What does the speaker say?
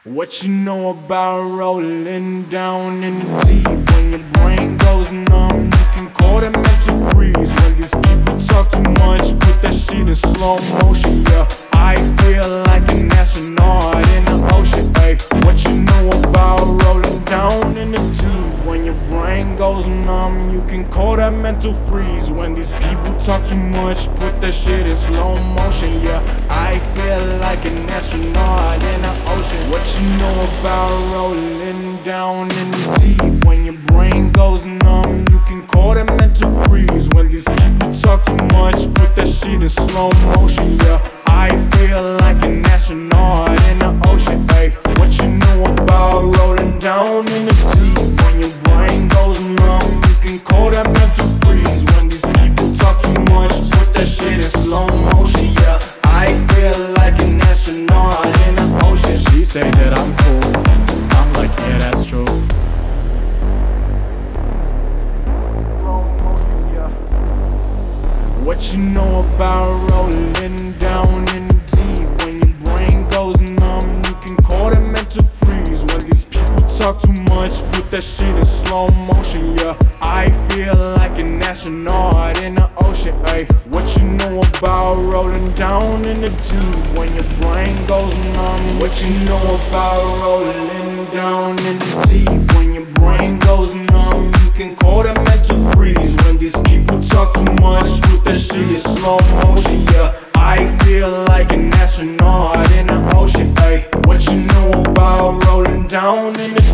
What you know about rolling down in the deep? When your brain goes numb, you can call that mental freeze. When these people talk too much, put that shit in slow motion, yeah. I feel like an astronaut in the ocean, ayy. What you know about rolling down in the deep? When your brain goes numb, you can call that mental freeze. When these people talk too much, put that shit in slow motion, yeah. I feel like an astronaut in the ocean. What you know about rolling down in the deep? When your brain goes numb, you can call that mental freeze. When these people talk too much, put that shit in slow motion, yeah. I feel like an astronaut in the ocean, ayy. What you know about rolling down in the deep? When your brain goes numb, you can call that mental freeze. When these people talk too much, put that shit in slow motion, yeah. I feel like an astronaut in the ocean. She say that I'm cool, I'm like, yeah, that's true. What you know about rolling down in the deep? When your brain goes numb, you can call that mental freeze. When these people talk too much, put that shit in slow motion, yeah. I feel like an astronaut in the ocean, ayy. What you know about rolling down in the deep? When your brain goes numb, what you know about rolling down in the deep? When your brain goes numb, you can call that mental freeze. When these people talk too much, put that shit in slow motion, yeah. I feel like an astronaut in the ocean, ayy. What you know about rolling down in the